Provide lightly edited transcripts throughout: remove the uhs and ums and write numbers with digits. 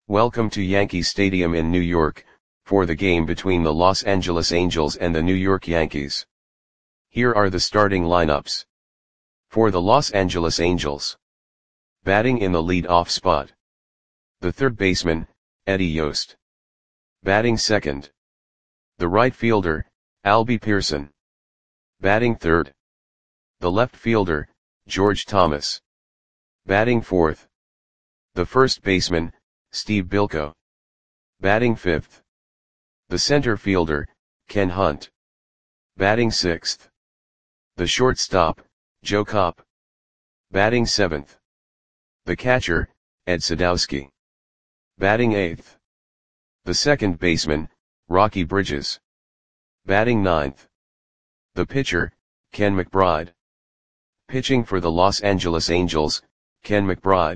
Welcome to Yankee Stadium in New York, for the game between the Los Angeles Angels and the New York Yankees. Here are the starting lineups. For the Los Angeles Angels. Batting in the lead-off spot. The third baseman, Eddie Yost. Batting second. The right fielder, Albie Pearson. Batting third. The left fielder, George Thomas. Batting fourth. The first baseman, Steve Bilko. Batting fifth. The center fielder, Ken Hunt. Batting sixth. The shortstop, Joe Kopp. Batting seventh. The catcher, Ed Sadowski. Batting eighth. The second baseman, Rocky Bridges. Batting ninth. The pitcher, Ken McBride. Pitching for the Los Angeles Angels, Ken McBride.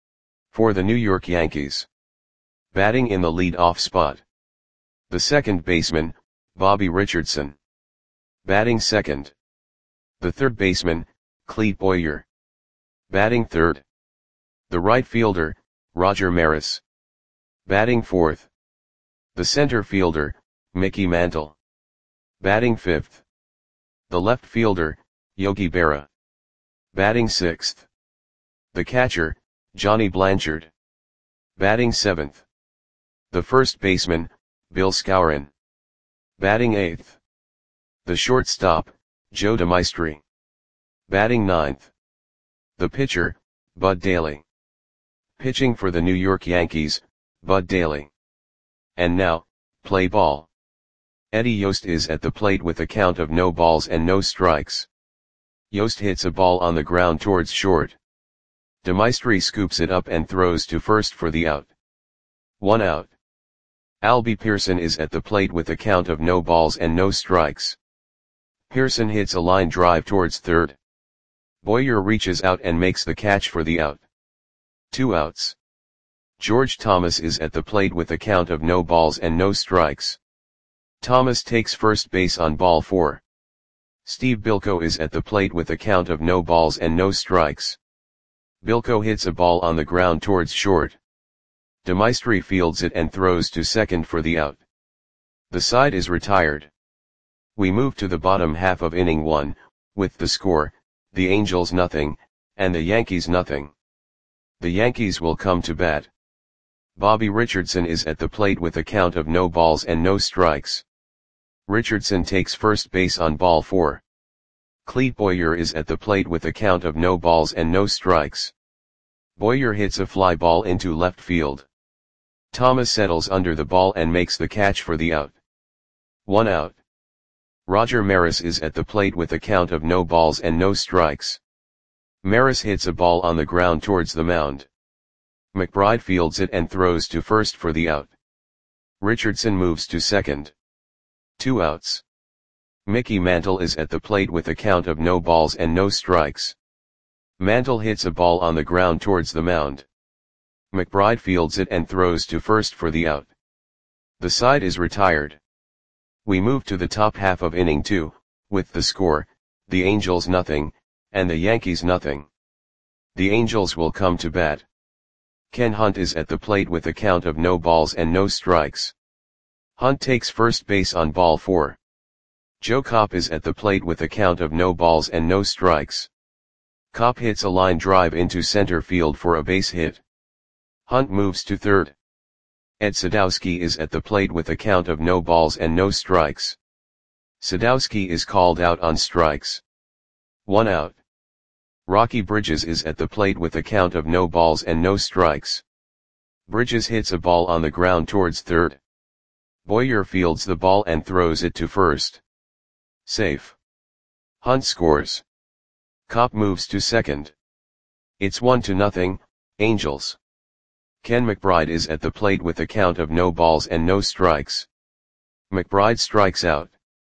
For the New York Yankees. Batting in the lead-off spot. The second baseman, Bobby Richardson. Batting second. The third baseman, Clete Boyer. Batting third. The right fielder, Roger Maris. Batting fourth. The center fielder, Mickey Mantle. Batting fifth. The left fielder, Yogi Berra. Batting sixth. The catcher, Johnny Blanchard. Batting seventh. The first baseman, Bill Skowron. Batting eighth. The shortstop, Joe DeMaestri. Batting ninth. The pitcher, Bud Daly. Pitching for the New York Yankees, Bud Daly. And now, play ball. Eddie Yost is at the plate with a count of no balls and no strikes. Yost hits a ball on the ground towards short. DeMaestri scoops it up and throws to first for the out. 1 out. Albie Pearson is at the plate with a count of no balls and no strikes. Pearson hits a line drive towards third. Boyer reaches out and makes the catch for the out. 2 outs. George Thomas is at the plate with a count of no balls and no strikes. Thomas takes first base on ball 4. Steve Bilko is at the plate with a count of no balls and no strikes. Bilko hits a ball on the ground towards short. DeMaestri fields it and throws to second for the out. The side is retired. We move to the bottom half of inning 1, with the score, the Angels nothing, and the Yankees nothing. The Yankees will come to bat. Bobby Richardson is at the plate with a count of no balls and no strikes. Richardson takes first base on ball 4. Clete Boyer is at the plate with a count of no balls and no strikes. Boyer hits a fly ball into left field. Thomas settles under the ball and makes the catch for the out. 1 out. Roger Maris is at the plate with a count of no balls and no strikes. Maris hits a ball on the ground towards the mound. McBride fields it and throws to first for the out. Richardson moves to second. 2 outs. Mickey Mantle is at the plate with a count of no balls and no strikes. Mantle hits a ball on the ground towards the mound. McBride fields it and throws to first for the out. The side is retired. We move to the top half of inning 2, with the score, the Angels nothing, and the Yankees nothing. The Angels will come to bat. Ken Hunt is at the plate with a count of no balls and no strikes. Hunt takes first base on ball 4. Joe Kopp is at the plate with a count of no balls and no strikes. Kopp hits a line drive into center field for a base hit. Hunt moves to third. Ed Sadowski is at the plate with a count of no balls and no strikes. Sadowski is called out on strikes. 1 out. Rocky Bridges is at the plate with a count of no balls and no strikes. Bridges hits a ball on the ground towards third. Boyer fields the ball and throws it to first. Safe. Hunt scores. Kopp moves to second. It's 1-0, Angels. Ken McBride is at the plate with a count of no balls and no strikes. McBride strikes out.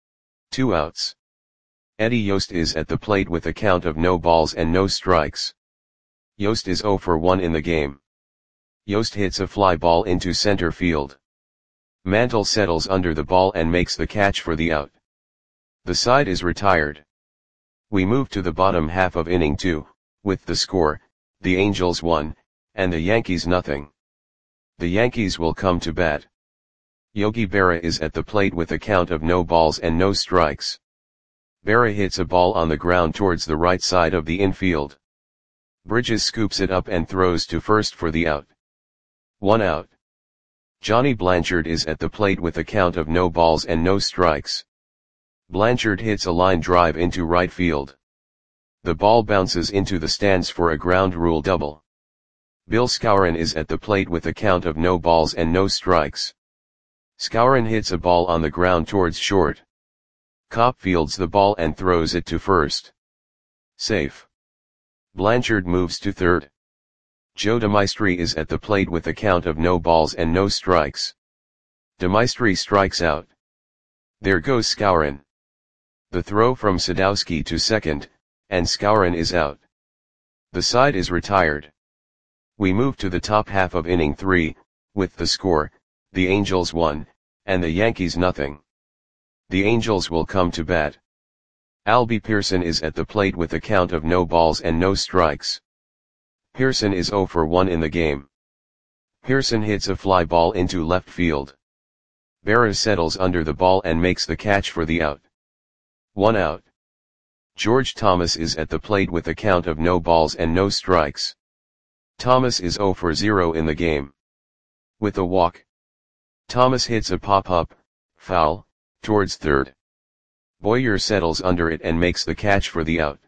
2 outs. Eddie Yost is at the plate with a count of no balls and no strikes. Yost is 0 for 1 in the game. Yost hits a fly ball into center field. Mantle settles under the ball and makes the catch for the out. The side is retired. We move to the bottom half of inning 2, with the score, the Angels 1, and the Yankees nothing. The Yankees will come to bat. Yogi Berra is at the plate with a count of no balls and no strikes. Berra hits a ball on the ground towards the right side of the infield. Bridges scoops it up and throws to first for the out. 1 out. Johnny Blanchard is at the plate with a count of no balls and no strikes. Blanchard hits a line drive into right field. The ball bounces into the stands for a ground rule double. Bill Skowron is at the plate with a count of no balls and no strikes. Skowron hits a ball on the ground towards short. Kopp fields the ball and throws it to first. Safe. Blanchard moves to third. Joe DeMaestri is at the plate with a count of no balls and no strikes. DeMaestri strikes out. There goes Skowron. The throw from Sadowski to second, and Skowron is out. The side is retired. We move to the top half of inning 3, with the score, the Angels 1, and the Yankees nothing. The Angels will come to bat. Albie Pearson is at the plate with a count of no balls and no strikes. Pearson is 0 for 1 in the game. Pearson hits a fly ball into left field. Berra settles under the ball and makes the catch for the out. 1 out. George Thomas is at the plate with a count of no balls and no strikes. Thomas is 0 for 0 in the game. With a walk. Thomas hits a pop-up, foul, towards third. Boyer settles under it and makes the catch for the out.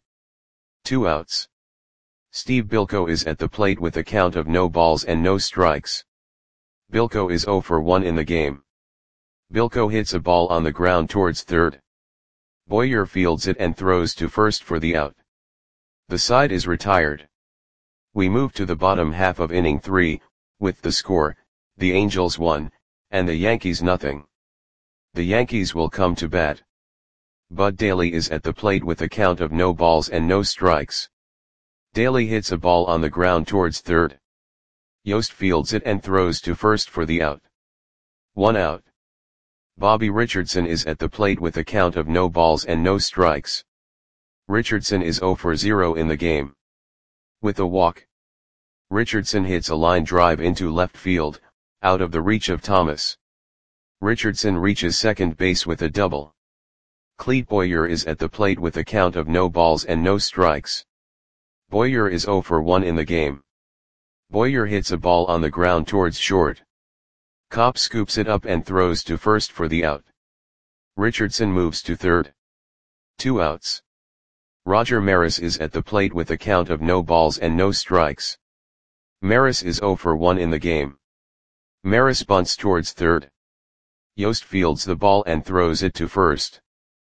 2 outs. Steve Bilko is at the plate with a count of no balls and no strikes. Bilko is 0 for 1 in the game. Bilko hits a ball on the ground towards third. Boyer fields it and throws to first for the out. The side is retired. We move to the bottom half of inning 3, with the score, the Angels 1, and the Yankees nothing. The Yankees will come to bat. Bud Daly is at the plate with a count of no balls and no strikes. Daly hits a ball on the ground towards third. Yost fields it and throws to first for the out. 1 out. Bobby Richardson is at the plate with a count of no balls and no strikes. Richardson is 0 for 0 in the game. With a walk. Richardson hits a line drive into left field, out of the reach of Thomas. Richardson reaches second base with a double. Clete Boyer is at the plate with a count of no balls and no strikes. Boyer is 0 for 1 in the game. Boyer hits a ball on the ground towards short. Kopp scoops it up and throws to first for the out. Richardson moves to third. 2 outs. Roger Maris is at the plate with a count of no balls and no strikes. Maris is 0 for 1 in the game. Maris bunts towards third. Yost fields the ball and throws it to first.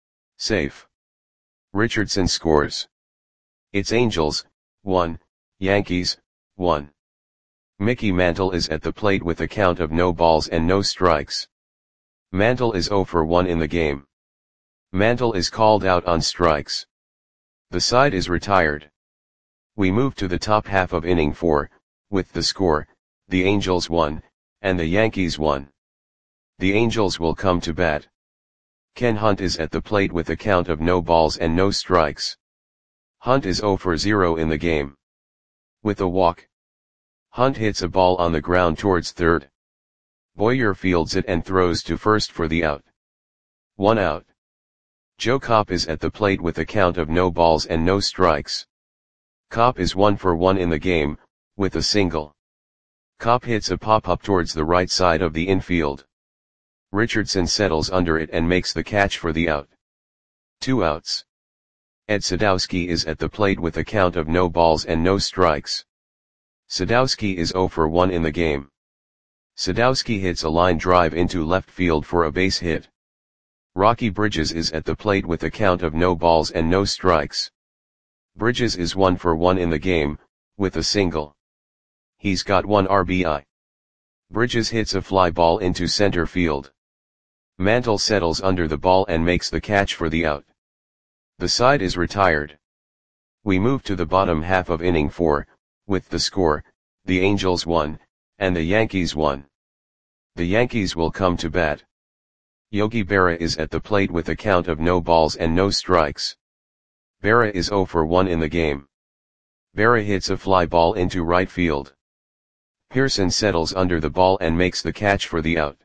Safe. Richardson scores. It's Angels, 1, Yankees, 1. Mickey Mantle is at the plate with a count of no balls and no strikes. Mantle is 0 for 1 in the game. Mantle is called out on strikes. The side is retired. We move to the top half of inning 4, with the score, the Angels 1, and the Yankees 1. The Angels will come to bat. Ken Hunt is at the plate with a count of no balls and no strikes. Hunt is 0 for 0 in the game. With a walk. Hunt hits a ball on the ground towards third. Boyer fields it and throws to first for the out. 1 out. Joe Kopp is at the plate with a count of no balls and no strikes. Kopp is 1 for 1 in the game, with a single. Kopp hits a pop-up towards the right side of the infield. Richardson settles under it and makes the catch for the out. 2 outs. Ed Sadowski is at the plate with a count of no balls and no strikes. Sadowski is 0 for 1 in the game. Sadowski hits a line drive into left field for a base hit. Rocky Bridges is at the plate with a count of no balls and no strikes. Bridges is 1 for 1 in the game, with a single. He's got 1 RBI. Bridges hits a fly ball into center field. Mantle settles under the ball and makes the catch for the out. The side is retired. We move to the bottom half of inning 4, with the score, the Angels 1, and the Yankees 1. The Yankees will come to bat. Yogi Berra is at the plate with a count of no balls and no strikes. Berra is 0 for 1 in the game. Berra hits a fly ball into right field. Pearson settles under the ball and makes the catch for the out.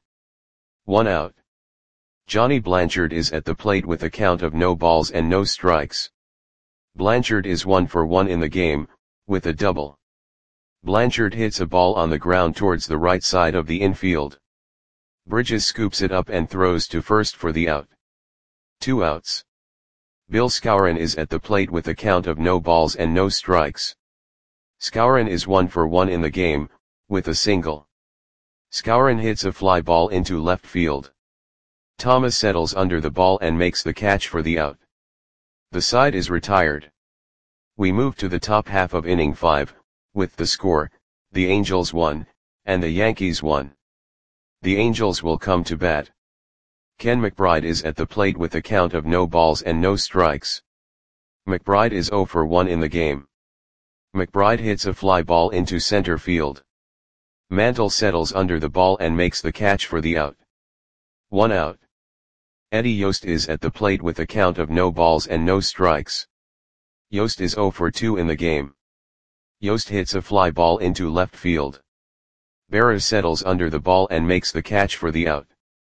1 out. Johnny Blanchard is at the plate with a count of no balls and no strikes. Blanchard is 1 for 1 in the game, with a double. Blanchard hits a ball on the ground towards the right side of the infield. Bridges scoops it up and throws to first for the out. 2 outs. Bill Skowron is at the plate with a count of no balls and no strikes. Skowron is 1 for 1 in the game, with a single. Skowron hits a fly ball into left field. Thomas settles under the ball and makes the catch for the out. The side is retired. We move to the top half of inning 5, with the score, the Angels 1, and the Yankees 1. The Angels will come to bat. Ken McBride is at the plate with a count of no balls and no strikes. McBride is 0 for 1 in the game. McBride hits a fly ball into center field. Mantle settles under the ball and makes the catch for the out. 1 out. Eddie Yost is at the plate with a count of no balls and no strikes. Yost is 0 for 2 in the game. Yost hits a fly ball into left field. Berra settles under the ball and makes the catch for the out.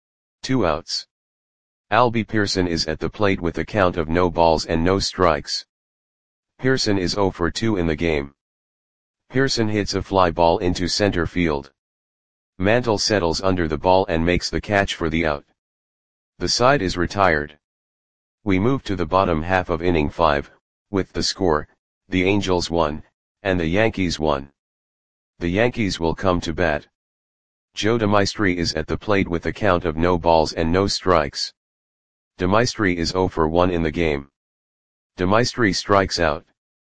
2 outs. Albie Pearson is at the plate with a count of no balls and no strikes. Pearson is 0 for 2 in the game. Pearson hits a fly ball into center field. Mantle settles under the ball and makes the catch for the out. The side is retired. We move to the bottom half of inning 5, with the score, the Angels 1, and the Yankees 1. The Yankees will come to bat. Joe DeMaestri is at the plate with a count of no balls and no strikes. DeMaestri is 0 for 1 in the game. DeMaestri strikes out.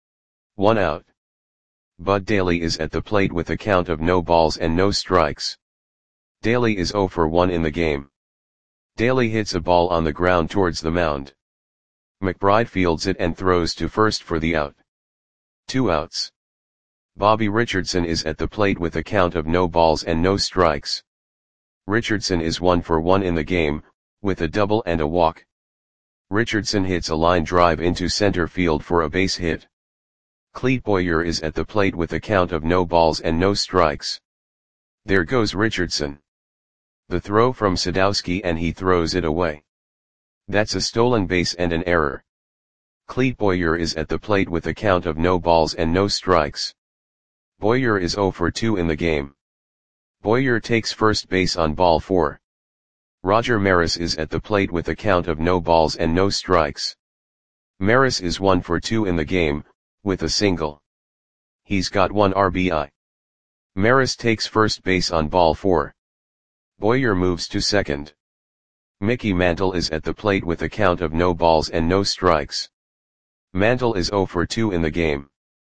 1 out. Bud Daly is at the plate with a count of no balls and no strikes. Daly is 0 for 1 in the game. Daly hits a ball on the ground towards the mound. McBride fields it and throws to first for the out. 2 outs. Bobby Richardson is at the plate with a count of no balls and no strikes. Richardson is 1 for 1 in the game, with a double and a walk. Richardson hits a line drive into center field for a base hit. Clete Boyer is at the plate with a count of no balls and no strikes. There goes Richardson. The throw from Sadowski and he throws it away. That's a stolen base and an error. Clete Boyer is at the plate with a count of no balls and no strikes. Boyer is 0 for 2 in the game. Boyer takes first base on ball 4. Roger Maris is at the plate with a count of no balls and no strikes. Maris is 1 for 2 in the game, with a single. He's got 1 RBI. Maris takes first base on ball 4. Boyer moves to second. Mickey Mantle is at the plate with a count of no balls and no strikes. Mantle is 0 for 2 in the game.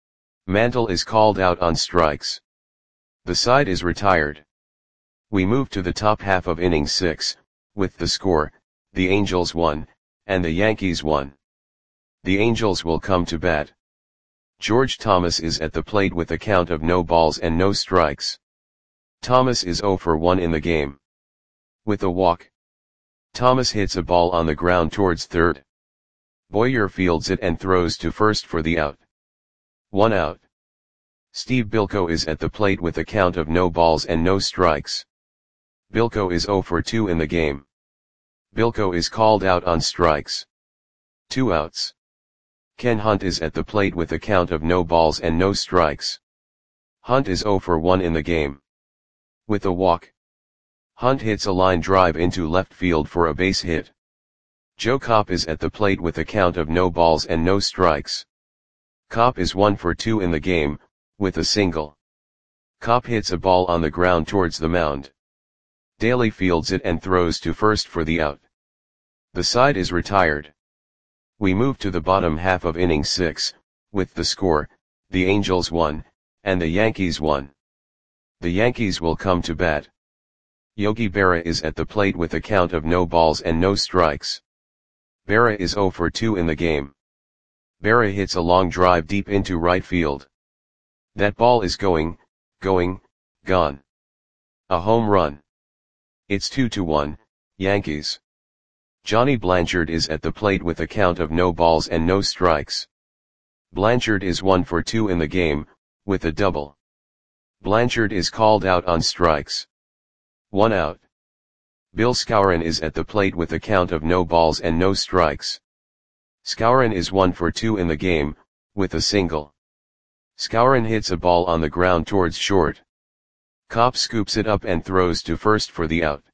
Mantle is called out on strikes. The side is retired. We move to the top half of inning 6, with the score, the Angels 1, and the Yankees 1. The Angels will come to bat. George Thomas is at the plate with a count of no balls and no strikes. Thomas is 0 for 1 in the game. With a walk. Thomas hits a ball on the ground towards third. Boyer fields it and throws to first for the out. 1 out. Steve Bilko is at the plate with a count of no balls and no strikes. Bilko is 0 for 2 in the game. Bilko is called out on strikes. 2 outs. Ken Hunt is at the plate with a count of no balls and no strikes. Hunt is 0 for 1 in the game. With a walk. Hunt hits a line drive into left field for a base hit. Joe Kopp is at the plate with a count of no balls and no strikes. Kopp is 1 for 2 in the game, with a single. Kopp hits a ball on the ground towards the mound. Daly fields it and throws to first for the out. The side is retired. We move to the bottom half of inning 6, with the score, the Angels 1, and the Yankees 1. The Yankees will come to bat. Yogi Berra is at the plate with a count of no balls and no strikes. Berra is 0 for 2 in the game. Berra hits a long drive deep into right field. That ball is gone. A home run. It's 2-1, Yankees. Johnny Blanchard is at the plate with a count of no balls and no strikes. Blanchard is 1 for 2 in the game, with a double. Blanchard is called out on strikes. 1 out. Bill Skowron is at the plate with a count of no balls and no strikes. Skowron is 1 for 2 in the game, with a single. Skowron hits a ball on the ground towards short. Kopp scoops it up and throws to first for the out.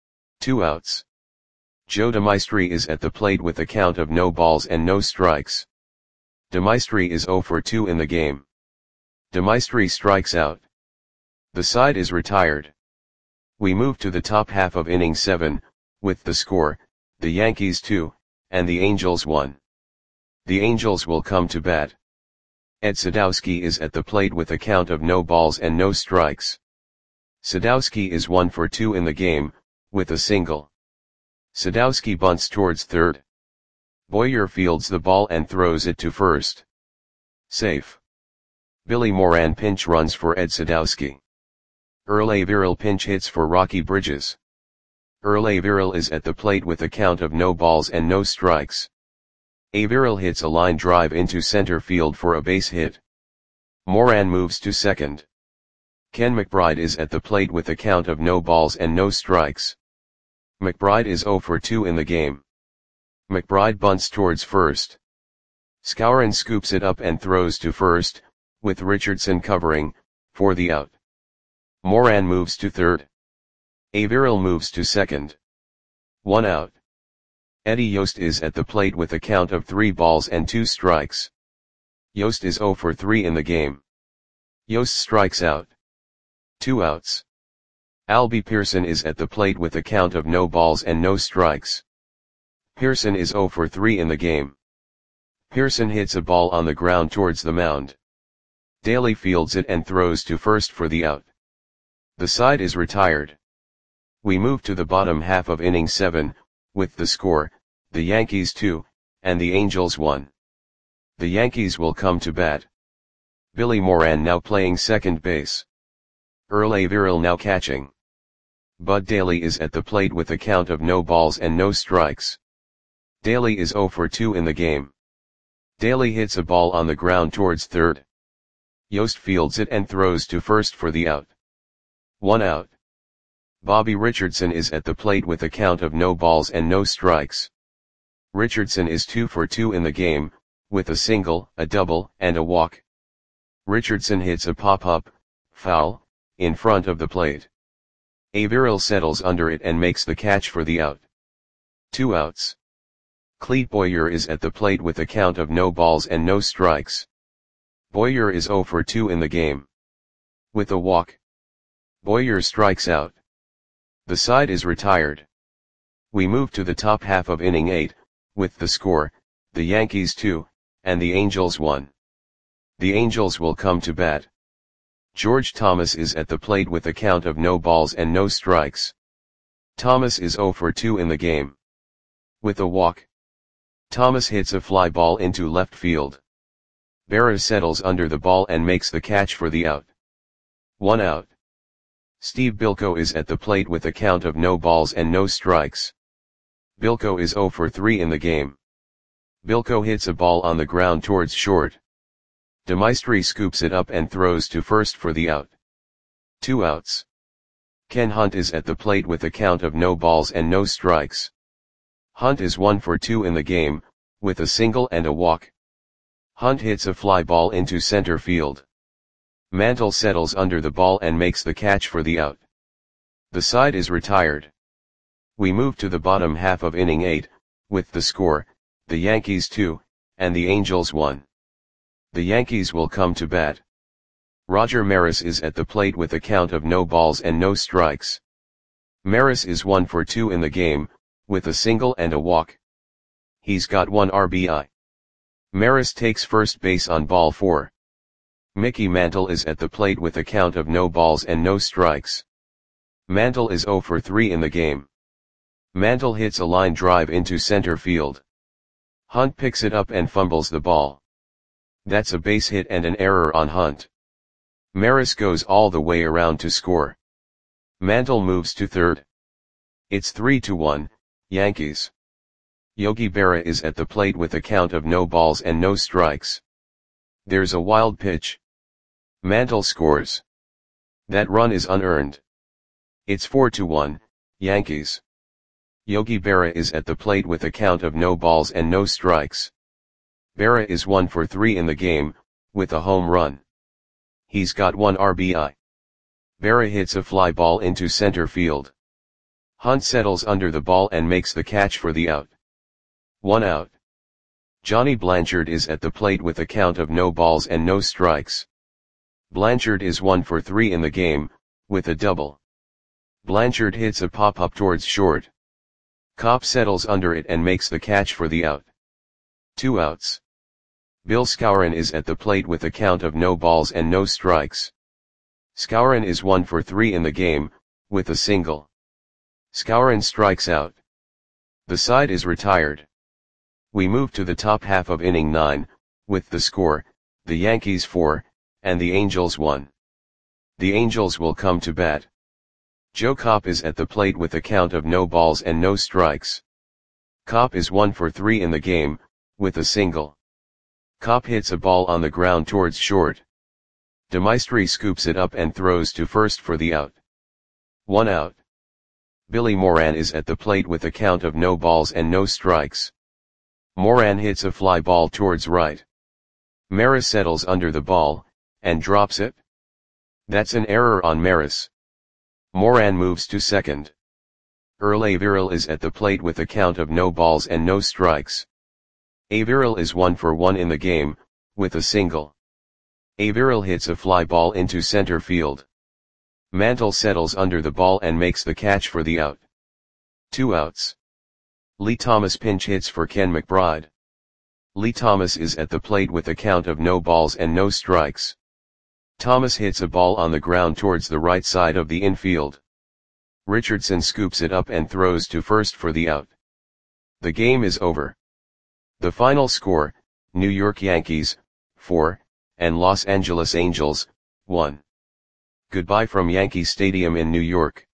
2 outs. Joe DeMaestri is at the plate with a count of no balls and no strikes. DeMaestri is 0 for 2 in the game. DeMaestri strikes out. The side is retired. We move to the top half of inning 7, with the score, the Yankees 2, and the Angels 1. The Angels will come to bat. Ed Sadowski is at the plate with a count of no balls and no strikes. Sadowski is 1 for 2 in the game, with a single. Sadowski bunts towards third. Boyer fields the ball and throws it to first. Safe. Billy Moran pinch runs for Ed Sadowski. Earl Averill pinch hits for Rocky Bridges. Earl Averill is at the plate with a count of no balls and no strikes. Averill hits a line drive into center field for a base hit. Moran moves to second. Ken McBride is at the plate with a count of no balls and no strikes. McBride is 0 for 2 in the game. McBride bunts towards first. Skowron scoops it up and throws to first, with Richardson covering, for the out. Moran moves to third. Averill moves to second. 1 out. Eddie Yost is at the plate with a count of 3 balls and 2 strikes. Yost is 0 for 3 in the game. Yost strikes out. 2 outs. Albie Pearson is at the plate with a count of no balls and no strikes. Pearson is 0 for 3 in the game. Pearson hits a ball on the ground towards the mound. Daly fields it and throws to first for the out. The side is retired. We move to the bottom half of inning 7, with the score, the Yankees 2, and the Angels 1. The Yankees will come to bat. Billy Moran now playing second base. Earl Averill now catching. Bud Daly is at the plate with a count of no balls and no strikes. Daly is 0 for 2 in the game. Daly hits a ball on the ground towards third. Yost fields it and throws to first for the out. 1 out. Bobby Richardson is at the plate with a count of no balls and no strikes. Richardson is 2 for 2 in the game, with a single, a double, and a walk. Richardson hits a pop-up, foul, in front of the plate. Averill settles under it and makes the catch for the out. 2 outs. Clete Boyer is at the plate with a count of no balls and no strikes. Boyer is 0 for 2 in the game. With a walk. Boyer strikes out. The side is retired. We move to the top half of inning 8, with the score, the Yankees 2, and the Angels 1. The Angels will come to bat. George Thomas is at the plate with a count of no balls and no strikes. Thomas is 0 for 2 in the game. With a walk. Thomas hits a fly ball into left field. Berra settles under the ball and makes the catch for the out. 1 out. Steve Bilko is at the plate with a count of no balls and no strikes. Bilko is 0 for 3 in the game. Bilko hits a ball on the ground towards short. DeMaestri scoops it up and throws to first for the out. 2 outs. Ken Hunt is at the plate with a count of no balls and no strikes. Hunt is 1 for 2 in the game, with a single and a walk. Hunt hits a fly ball into center field. Mantle settles under the ball and makes the catch for the out. The side is retired. We move to the bottom half of inning 8, with the score, the Yankees 2, and the Angels 1. The Yankees will come to bat. Roger Maris is at the plate with a count of no balls and no strikes. Maris is 1 for 2 in the game, with a single and a walk. He's got 1 RBI. Maris takes first base on ball 4. Mickey Mantle is at the plate with a count of no balls and no strikes. Mantle is 0 for 3 in the game. Mantle hits a line drive into center field. Hunt picks it up and fumbles the ball. That's a base hit and an error on Hunt. Maris goes all the way around to score. Mantle moves to third. It's 3-1, Yankees. Yogi Berra is at the plate with a count of no balls and no strikes. There's a wild pitch. Mantle scores. That run is unearned. It's 4-1, Yankees. Yogi Berra is at the plate with a count of no balls and no strikes. Berra is 1 for 3 in the game, with a home run. He's got 1 RBI. Berra hits a fly ball into center field. Hunt settles under the ball and makes the catch for the out. 1 out. Johnny Blanchard is at the plate with a count of no balls and no strikes. Blanchard is 1 for 3 in the game, with a double. Blanchard hits a pop-up towards short. Copp settles under it and makes the catch for the out. 2 outs. Bill Skowron is at the plate with a count of no balls and no strikes. Skowron is 1 for 3 in the game, with a single. Skowron strikes out. The side is retired. We move to the top half of inning 9, with the score, the Yankees 4, and the Angels 1. The Angels will come to bat. Joe Copp is at the plate with a count of no balls and no strikes. Copp is 1 for 3 in the game, with a single. Copp hits a ball on the ground towards short. DeMaestri scoops it up and throws to first for the out. 1 out. Billy Moran is at the plate with a count of no balls and no strikes. Moran hits a fly ball towards right. Maris settles under the ball, and drops it. That's an error on Maris. Moran moves to second. Earl Averill is at the plate with a count of no balls and no strikes. Averill is 1 for 1 in the game, with a single. Averill hits a fly ball into center field. Mantle settles under the ball and makes the catch for the out. 2 outs. Lee Thomas pinch hits for Ken McBride. Lee Thomas is at the plate with a count of no balls and no strikes. Thomas hits a ball on the ground towards the right side of the infield. Richardson scoops it up and throws to first for the out. The game is over. The final score, New York Yankees, 4, and Los Angeles Angels, 1. Goodbye from Yankee Stadium in New York.